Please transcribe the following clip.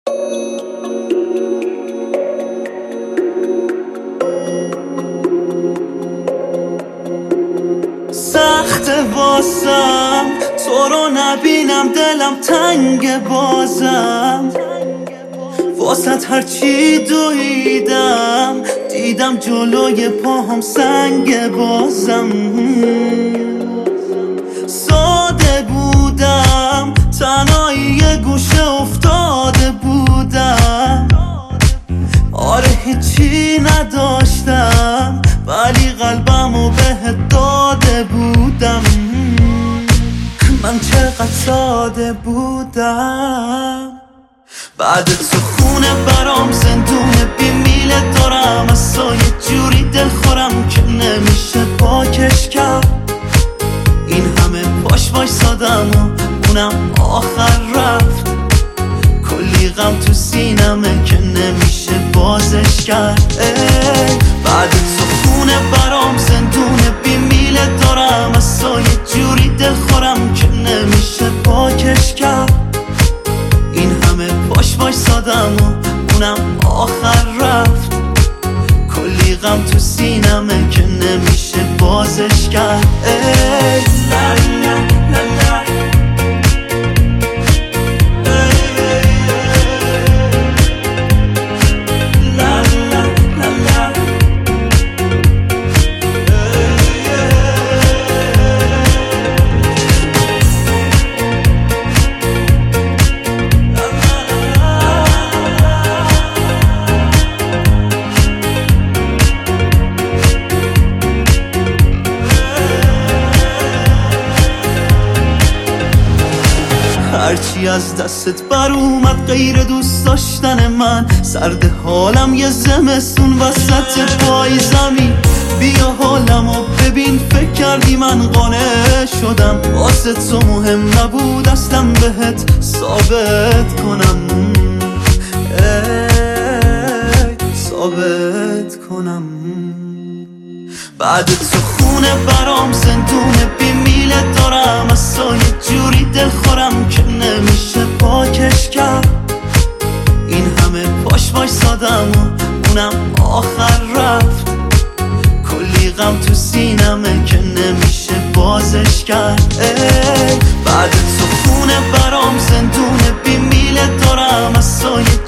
سخت واسم تو رو نبینم، دلم تنگ بازم، واسط هرچی دویدم دیدم جلوی پاهم سنگ بازم. ساده بودم تنهایی یه گوشه افتاده بودم، آره هیچی نداشتم ولی قلبمو بهت داده بودم. من چقدر ساده بودم، بعد تو خونه برام زندونه بیمیله دارم، اصلا یه جوری دل خورم که نمیشه پاکش کرد. این همه پاش وایسادم و اونم آخر رفت، کلی غم تو سینمه که نمیشه بازش کرد. بعد تو خونه برام زندونه بیمیله دارم، اصلا یه جوری دل خورم که نمیشه پاکش کرد. این همه پاش وایسادم و اونم آخر رفت، کلی غم تو سینمه که نمیشه بازش کرد. لا لا لا لا. هرچی از دستت بر اومد غیر دوست داشتن من، سرد حالم یه زمستون وسط پای زمین. بیا حالمو ببین، فکر کردی من قانع شدم، واسه تو مهم نبود اصلا بهت ثابت کنم، ثابت کنم. بعد تو خونه برام زندونه بیمیله دارم، اصلا یه جوری دل خورم که نمیشه پاکش کرد. این همه پاش وایسادم و اونم آخر رفت، کلی غم تو سینمه که نمیشه بازش کرد. بعد تو خونه برام زندونه بیمیله دارم، اصلا یه